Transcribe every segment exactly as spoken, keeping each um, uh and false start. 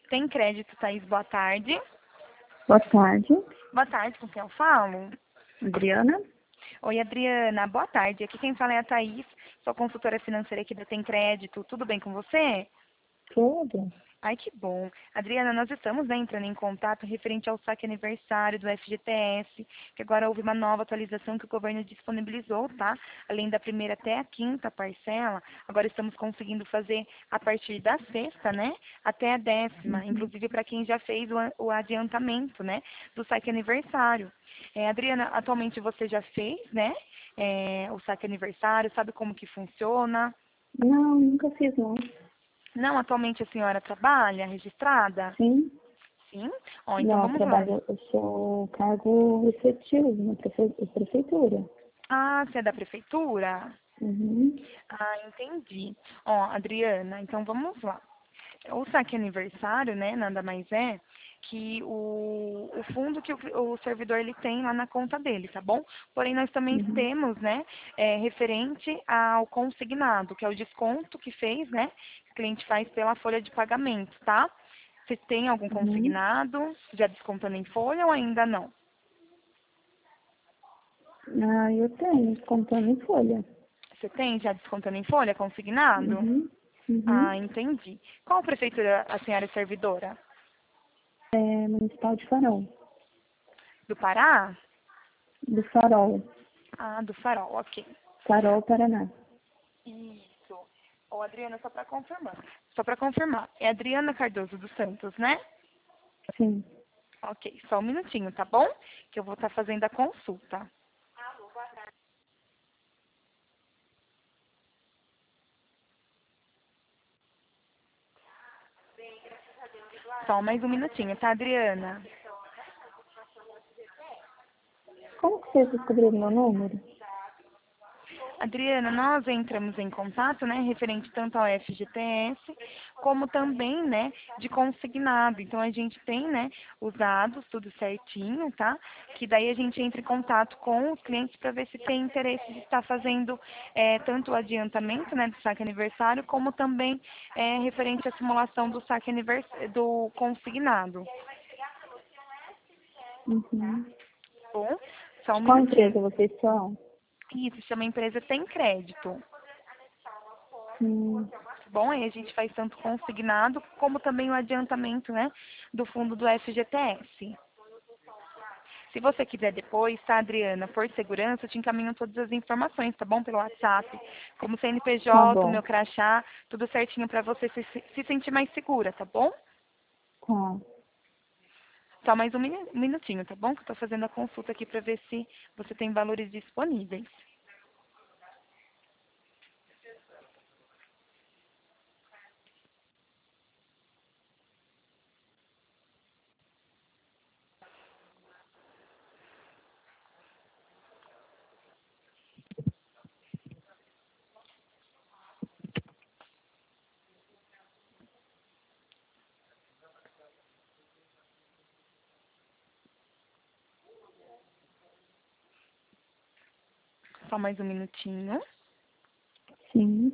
Tem crédito, Thaís, boa tarde. Boa tarde, Boa tarde, com quem eu falo? Adriana. Oi, Adriana, boa tarde. Aqui quem fala é a Thaís, sou consultora financeira aqui da Tem Crédito. Tudo bem com você? Tudo? Ai, que bom. Adriana, nós estamos, né, entrando em contato referente ao saque aniversário do F G T S, que agora houve uma nova atualização que o governo disponibilizou, tá? Além da primeira até a quinta parcela, agora estamos conseguindo fazer a partir da sexta, né, até a décima, Uhum. inclusive para quem já fez o, a- o adiantamento, né, do saque aniversário. É, Adriana, atualmente você já fez, né, é, o saque aniversário, sabe como que funciona? Não, nunca fiz não. Não, atualmente a senhora trabalha registrada? Sim, Sim? Ó, então não, eu vamos lá. trabalho, eu sou cargo efetivo na prefe- prefeitura. Ah, você é da prefeitura? Uhum. Ah, entendi. Ó, Adriana, então vamos lá. O saque aniversário, né, nada mais é que o, o fundo que o, o servidor ele tem lá na conta dele, tá bom? Porém, nós também Uhum. temos, né, é, referente ao consignado, que é o desconto que fez, né, que o cliente faz pela folha de pagamento, tá? Você tem algum Uhum. consignado, já descontando em folha ou ainda não? Ah, eu tenho, contando em folha. Você tem já descontando em folha, consignado? Uhum. Ah, Uhum. entendi. Qual prefeitura a senhora é servidora? É municipal de Farol. Do Pará? Do Farol. Ah, do Farol, ok. Farol, Paraná. Isso. Ô, Adriana, só para confirmar. Só para confirmar. É Adriana Cardoso dos Santos, né? Sim. Ok, só um minutinho, tá bom? Que eu vou estar fazendo a consulta. Só mais um minutinho, tá, Adriana? Como que vocês descobriram meu número? Adriana, nós entramos em contato, né, referente tanto ao F G T S, como também, né, de consignado. Então, a gente tem, né, os dados, tudo certinho, tá? Que daí a gente entra em contato com os clientes para ver se tem interesse de estar fazendo é, tanto o adiantamento, né, do saque aniversário, como também é, referente à simulação do saque anivers... do consignado. Uhum. Bom, só um De qual minutinho. empresa vocês são? Isso, chama empresa Tem Crédito. Hum. Bom, aí a gente faz tanto consignado como também o adiantamento, né, do fundo do F G T S. Se você quiser depois, tá, Adriana, por segurança, eu te encaminho todas as informações, tá bom? Pelo WhatsApp, como Tá C N P J, o bom. meu crachá, tudo certinho para você se, se sentir mais segura, tá bom? Tá. Só mais um minu- minutinho, tá bom? Que eu tô fazendo a consulta aqui para ver se você tem valores disponíveis. Só mais um minutinho. Sim.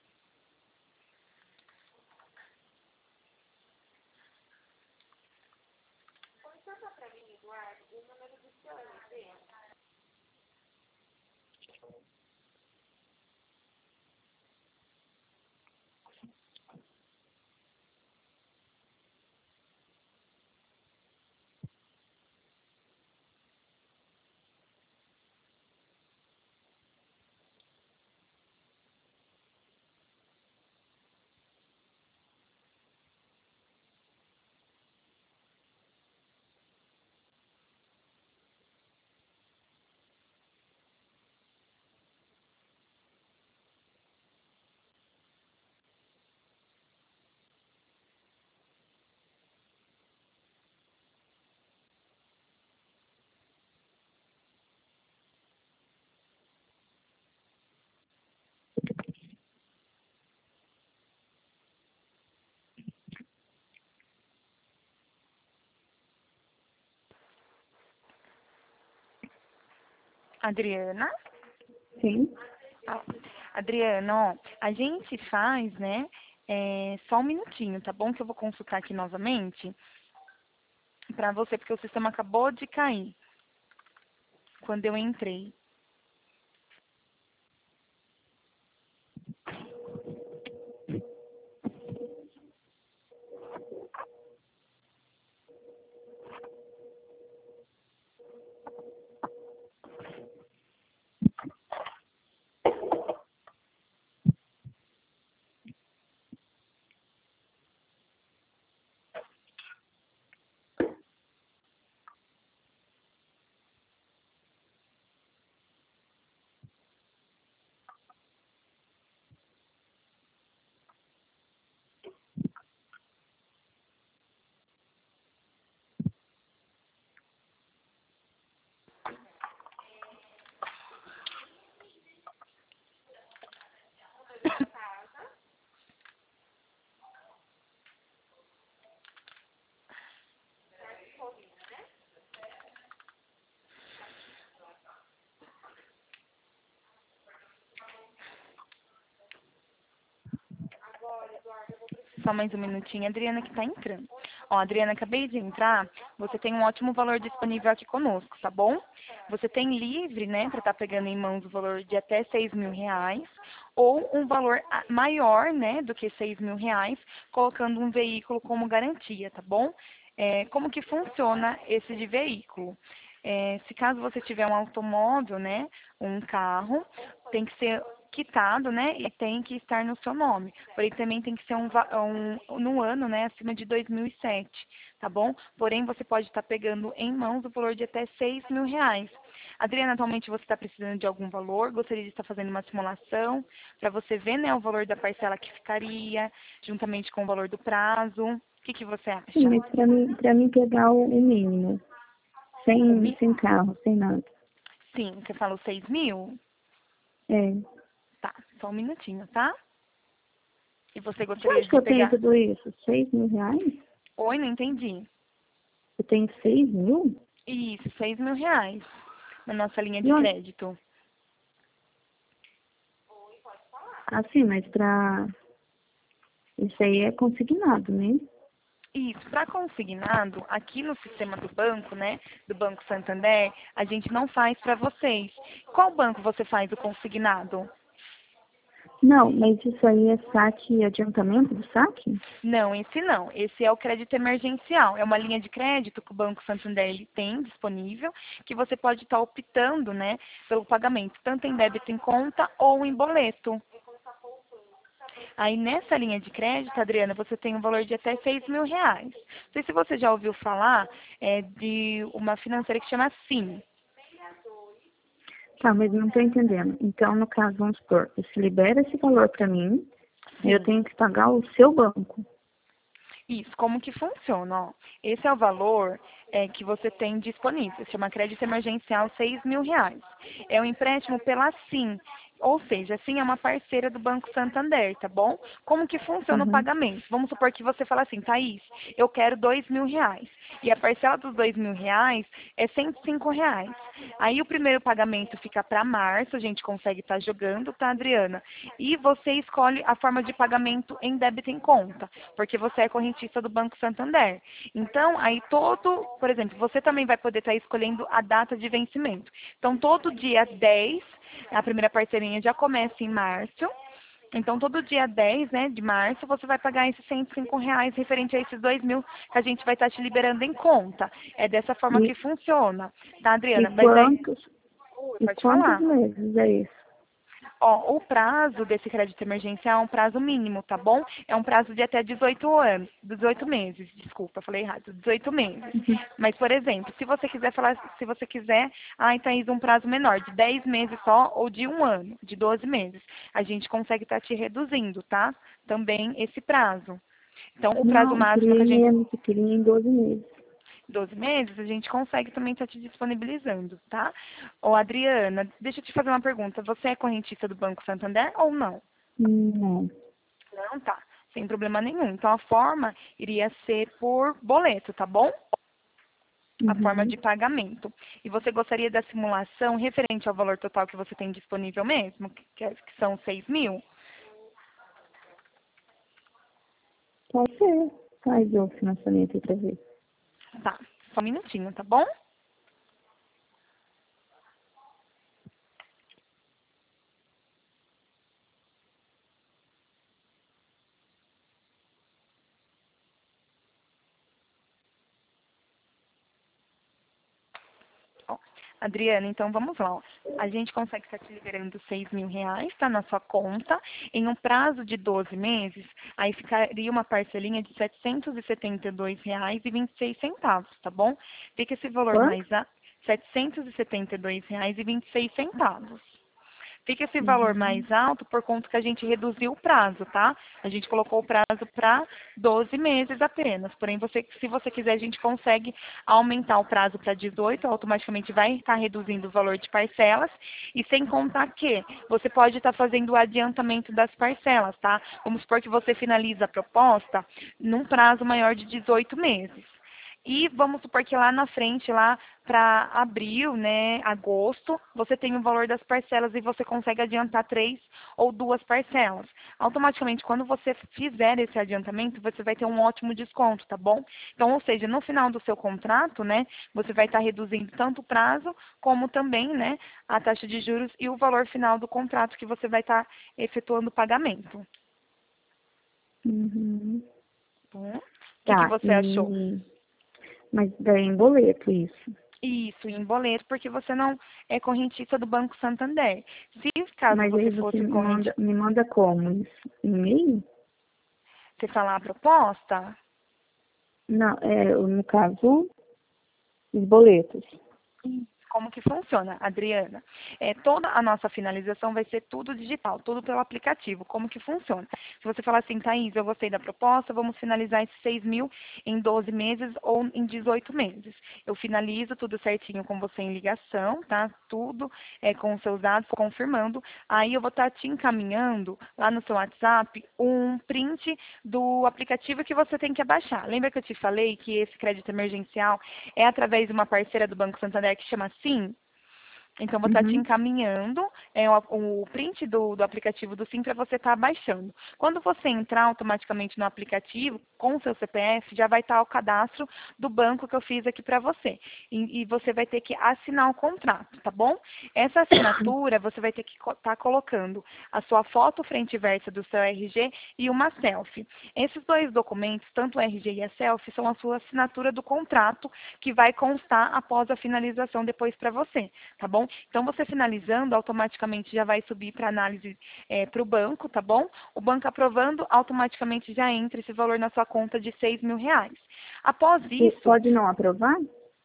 Adriana? Sim. Ah, Adriana, ó, a gente faz, né, É, só um minutinho, tá bom? Que eu vou consultar aqui novamente para você, porque o sistema acabou de cair quando eu entrei. Só mais um minutinho, Adriana, que tá entrando. Ó, Adriana, acabei de entrar. Você tem um ótimo valor disponível aqui conosco, tá bom? Você tem livre, né, para estar pegando em mãos o valor de até seis mil reais ou um valor a- maior, né, do que seis mil reais, colocando um veículo como garantia, tá bom? É, como que funciona esse de veículo? É, se caso você tiver um automóvel, né, um carro, tem que ser quitado, né, e tem que estar no seu nome. Porém, também tem que ser um, va- um no ano, né, acima de dois mil e sete, tá bom? Porém, você pode estar pegando em mãos o valor de até seis mil reais. Adriana, atualmente você está precisando de algum valor? Gostaria de estar fazendo uma simulação para você ver, né, o valor da parcela que ficaria, juntamente com o valor do prazo. O que, que você Sim, acha? mas para mim, para mim pegar o, o mínimo, O sem, mi... sem carro, sem nada. Sim, você falou seis mil? É. Tá, só um minutinho, tá? E você De gostaria onde que de eu tenho pegar... tudo isso? Seis mil reais? Oi, não entendi. Eu tenho seis mil? Isso, seis mil reais na nossa linha E de onde? crédito. Assim, mas para isso aí é consignado, né? Isso, para consignado, aqui no sistema do banco, né, do Banco Santander, a gente não faz para vocês. Qual banco você faz o consignado? Não, mas isso aí é saque e adiantamento do saque? Não, esse não. Esse é o crédito emergencial. É uma linha de crédito que o Banco Santander ele tem disponível, que você pode estar optando, né, pelo pagamento, tanto em débito em conta ou em boleto. Aí nessa linha de crédito, Adriana, você tem um valor de até seis mil reais. Não sei se você já ouviu falar é, de uma financeira que chama Sim. Tá, mas não estou entendendo. Então, no caso, vamos supor, você libera esse valor para mim, eu Sim. tenho que pagar o seu banco. Isso, como que funciona? Ó? Esse é o valor é, que você tem disponível. Se chama crédito emergencial seis mil reais. É um empréstimo pela Sim. Ou seja, a Sim é uma parceira do Banco Santander, tá bom? Como que funciona o Uhum. pagamento? Vamos supor que você fala assim, Thaís, eu quero dois mil reais. E a parcela dos dois mil reais é cento e cinco reais. Aí o primeiro pagamento fica para março, a gente consegue estar jogando, tá, Adriana? E você escolhe a forma de pagamento em débito em conta, porque você é correntista do Banco Santander. Então, aí todo, por exemplo, você também vai poder estar escolhendo a data de vencimento. Então, todo dia dez, a primeira parcelinha já começa em março. Então, todo dia dez, né, de março, você vai pagar esses cento e cinco reais referente a esses dois mil que a gente vai estar te liberando em conta. É dessa forma E, que funciona, tá, e Adriana? Mas aí, quantos, Ui, e pode quantos falar. meses é isso? Ó, o prazo desse crédito emergencial é um prazo mínimo, tá bom? É um prazo de até dezoito anos, dezoito meses, desculpa, falei errado, dezoito meses. Uhum. Mas, por exemplo, se você quiser falar, se você quiser, ah, Thaís, um prazo menor, de dez meses só, ou de um ano, de doze meses, a gente consegue estar te reduzindo, tá? Também esse prazo. Então, o prazo Não, eu máximo queria que a em gente menos, eu queria em doze meses. doze meses, a gente consegue também estar te disponibilizando, tá? Ô, Adriana, deixa eu te fazer uma pergunta. Você é correntista do Banco Santander ou não? Hum, Não. Não, tá. Sem problema nenhum. Então, a forma iria ser por boleto, tá bom? A forma Uhum. de pagamento. E você gostaria da simulação referente ao valor total que você tem disponível mesmo, que, é- que são seis mil? Pode ser. Faz o financiamento outra vez. Tá, só um minutinho, tá bom? Ó, Adriana, então vamos lá. Ó. A gente consegue estar te liberando seis mil reais, tá na sua conta, em um prazo de doze meses, aí ficaria uma parcelinha de setecentos e setenta e dois reais e vinte e seis centavos, tá bom? Fica esse valor Quanto? mais a setecentos e setenta e dois reais e vinte e seis centavos. Fica esse valor Uhum. mais alto por conta que a gente reduziu o prazo, tá? A gente colocou o prazo para doze meses apenas. Porém, você, se você quiser, a gente consegue aumentar o prazo para dezoito, automaticamente vai estar reduzindo o valor de parcelas. E sem contar que você pode estar fazendo o adiantamento das parcelas, tá? Vamos supor que você finaliza a proposta num prazo maior de dezoito meses. E vamos supor que lá na frente, lá para abril, né, agosto, você tem o valor das parcelas e você consegue adiantar três ou duas parcelas. Automaticamente, quando você fizer esse adiantamento, você vai ter um ótimo desconto, tá bom? Então, ou seja, no final do seu contrato, né, você vai estar reduzindo tanto o prazo, como também, né, a taxa de juros e o valor final do contrato que você vai estar efetuando o pagamento. Uhum. Bom, o que, que Tá, você achou? e... Mas daí é em boleto isso. Isso, em boleto, porque você não é correntista do Banco Santander. Se caso Mas você aí você fosse me corrente, manda, me manda como isso? E-mail? você falar a proposta, Não, é, no caso, os boletos. como que funciona, Adriana? É, toda a nossa finalização vai ser tudo digital, tudo pelo aplicativo. Como que funciona? Se você falar assim, Thaís, eu gostei da proposta, vamos finalizar esses seis mil em doze meses ou em dezoito meses. Eu finalizo tudo certinho com você em ligação, tá? Tudo é, com os seus dados, confirmando. Aí eu vou estar te encaminhando lá no seu WhatsApp um print do aplicativo que você tem que baixar. Lembra que eu te falei que esse crédito emergencial é através de uma parceira do Banco Santander que chama Sim? Então, vou estar te Uhum. encaminhando é, o, o print do, do aplicativo do Sim para você estar baixando. Quando você entrar automaticamente no aplicativo, com o seu C P F, já vai estar o cadastro do banco que eu fiz aqui para você. E, e você vai ter que assinar o contrato, tá bom? Essa assinatura, você vai ter que estar tá colocando a sua foto frente e versa do seu R G e uma selfie. Esses dois documentos, tanto o R G e a selfie, são a sua assinatura do contrato que vai constar após a finalização depois para você, tá bom? Então, você finalizando, automaticamente já vai subir para análise é, para o banco, tá bom? O banco aprovando, automaticamente já entra esse valor na sua conta de seis mil reais. Após E isso, pode não aprovar?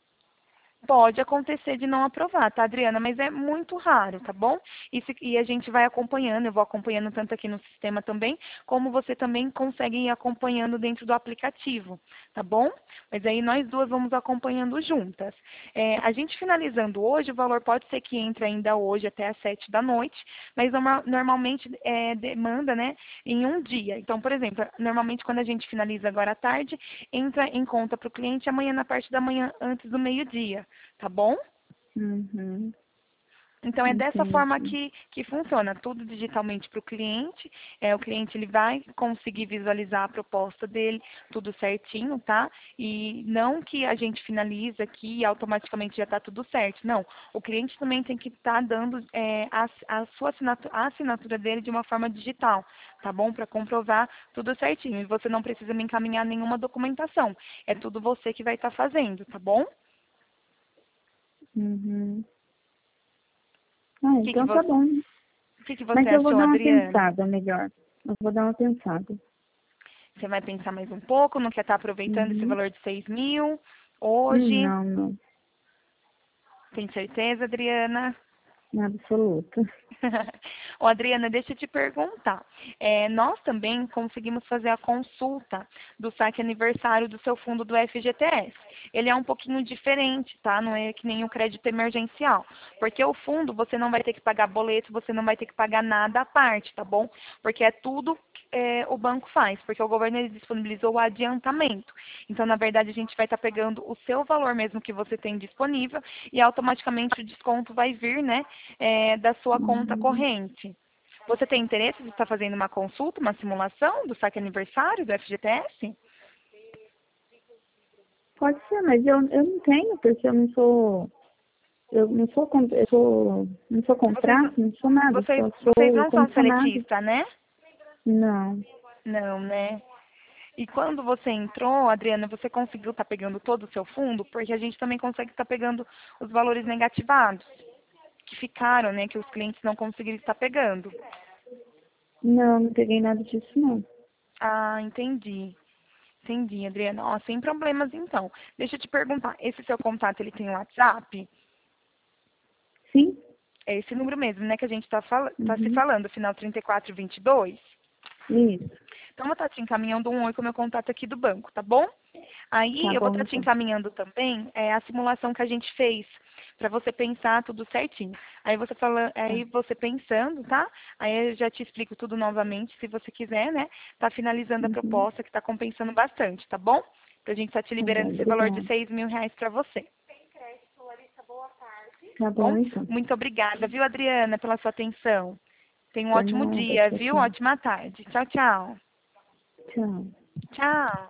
pode acontecer de não aprovar, tá, Adriana? Mas é muito raro, tá bom? E, se- e a gente vai acompanhando, eu vou acompanhando tanto aqui no sistema também, como você também consegue ir acompanhando dentro do aplicativo, tá bom? Mas aí nós duas vamos acompanhando juntas. É, a gente finalizando hoje, o valor pode ser que entre ainda hoje até às sete da noite, mas norma- normalmente é, demanda, né, em um dia. Então, por exemplo, normalmente quando a gente finaliza agora à tarde, entra em conta para o cliente amanhã na parte da manhã, antes do meio-dia. Tá bom? Uhum. Então é dessa forma Entendi. que, que funciona, tudo digitalmente para o cliente. É, o cliente ele vai conseguir visualizar a proposta dele, tudo certinho, tá? E não que a gente finaliza aqui e automaticamente já está tudo certo. Não, o cliente também tem que estar dando é, a, a sua assinatura, a assinatura dele de uma forma digital, tá bom? Para comprovar tudo certinho. E você não precisa me encaminhar nenhuma documentação. É tudo você que vai estar fazendo, tá bom? Uhum. Ah, O que, que então tá você, bom. o que, que Mas você eu vou achou, dar uma Adriana? pensada melhor. Eu vou dar uma pensada. Você vai pensar mais um pouco, não quer estar aproveitando esse Uhum. valor de seis mil Hum, hoje? Não, não. Tem certeza, Adriana? Em absoluto. Ô, Adriana, deixa eu te perguntar. É, nós também conseguimos fazer a consulta do saque aniversário do seu fundo do F G T S. Ele é um pouquinho diferente, tá? Não é que nem o crédito emergencial. Porque o fundo, você não vai ter que pagar boleto, você não vai ter que pagar nada à parte, tá bom? Porque é tudo é, o banco faz, porque o governo ele disponibilizou o adiantamento. Então, na verdade, a gente vai estar pegando o seu valor mesmo que você tem disponível e automaticamente o desconto vai vir, né, é, da sua conta Uhum. corrente. Você tem interesse de estar fazendo uma consulta, uma simulação do saque aniversário do F G T S? Pode ser, mas eu, eu não tenho, porque eu não sou. Eu não sou, con- eu sou, não sou contrato, não sou nada, Vocês, só vocês sou não são comissionado. seletistas, né? Não, Não, né? E quando você entrou, Adriana, você conseguiu estar pegando todo o seu fundo? Porque a gente também consegue estar pegando os valores negativados, que ficaram, né? Que os clientes não conseguiram estar pegando. não, não peguei nada disso, não. Ah, entendi. Entendi, Adriana. Ó, sem problemas, então. Deixa eu te perguntar, esse seu contato, ele tem WhatsApp? Sim? É esse número mesmo, né, que a gente está fal tá se Uhum. falando, final trinta e quatro vinte e dois? Isso. Então, eu vou estar te encaminhando um oi com o meu contato aqui do banco, tá bom? Aí, Tá eu vou bom, estar te então. encaminhando também é, a simulação que a gente fez, para você pensar tudo certinho. Aí você fala, Tá, aí você pensando, tá? Aí eu já te explico tudo novamente, se você quiser, né? Tá finalizando a uhum. proposta, que tá compensando bastante, tá bom? Pra gente estar te Tá bom, liberando esse valor de obrigada. seis mil reais para você. Tá Bom, bom, então. muito obrigada, viu, Adriana, pela sua atenção. Tenha um Por ótimo nada, dia, tchau, viu? tchau. Ótima tarde. Tchau, tchau. Tchau. Tchau.